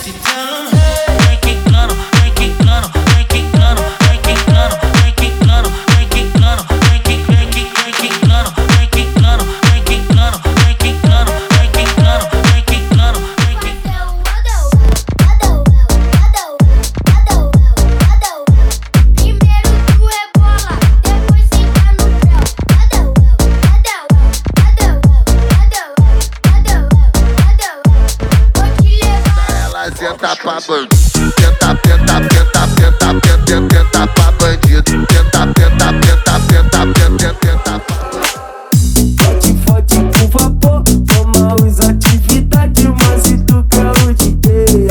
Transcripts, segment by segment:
Tenta pra bandido, tenta pra bandido, tenta pra Fode com vapor, toma os atividades, mas se tu quer o DJ,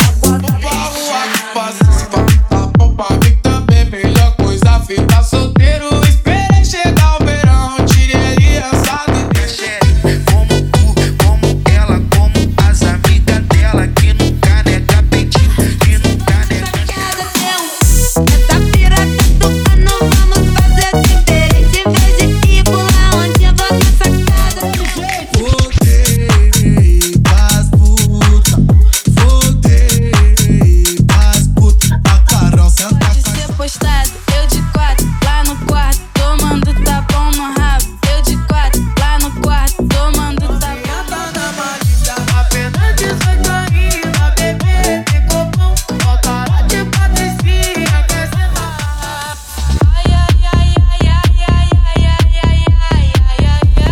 A pompa vem também, melhor coisa, ficar solteiro. Esperei chegar o verão, tirei ele assado e deixei. Como tu, como ela, como as amigas dela, que nunca nega peitinho, que nunca nega. Essa piroca tocando, vamos fazer diferente. Em vez de ir pular onde eu vou na sacada. Voltei pras putas, a Carol senta. Pode ser postado, eu de quatro, lá no quarto, tomando tapão no rabo. Eu de quatro, lá no quarto, tomando tapão. Tá na malícia, apenas 18 aninhos, bebê, ficou bom. Bota lá de patricinha, quer sentar. Ai, ai, ai, ai, ai, ai, ai, ai, ai, ai, ai,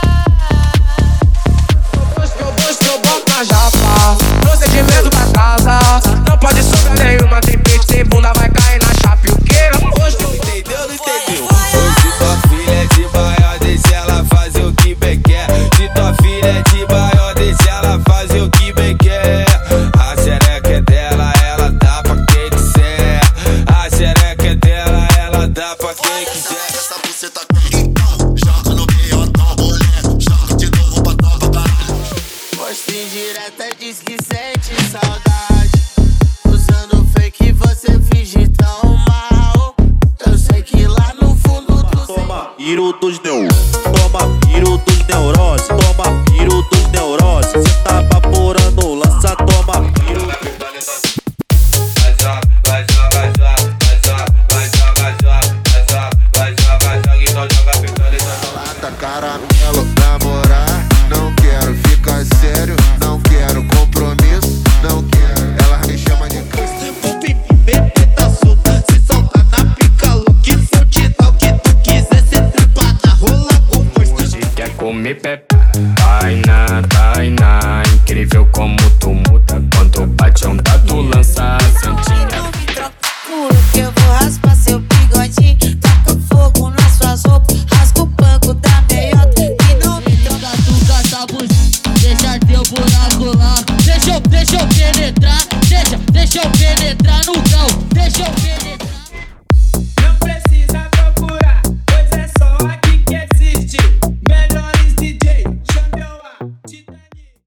Que eu boto na japa, procedimento da casa. Não pode sobrar nenhuma, tem peito sem bunda, vai cair na chapa. E o que? Hoje não entendeu, não entendeu. Hoje tua filha é de maior, deixa ela fazer o que bem quer. Se tua filha é de maior, deixa ela fazer o que bem quer. A xereca é dela, ela dá pra quem quiser. A xereca é dela, ela dá pra quem quiser. essa buceta aqui, joga no meio da mulher, joga de novo pra nova caralho. posta indireta, diz que sente saudade. Usando fake, você finge tão mal. Eu sei que lá no fundo tu Toma piro dos neuroses, toma piro dos neuroses. Cê tá vaporando, lança, toma piro. Lata caramelo, namorar, não quero ficar sério, não quero compromisso, não quero. Ela me chama de bebê tá solta, se solta na pica, louca. Se eu te dar o que tu quiser, cê trepada, rola com força. Hoje quer comer pepe. Tainá, incrível como tu muda quando bate um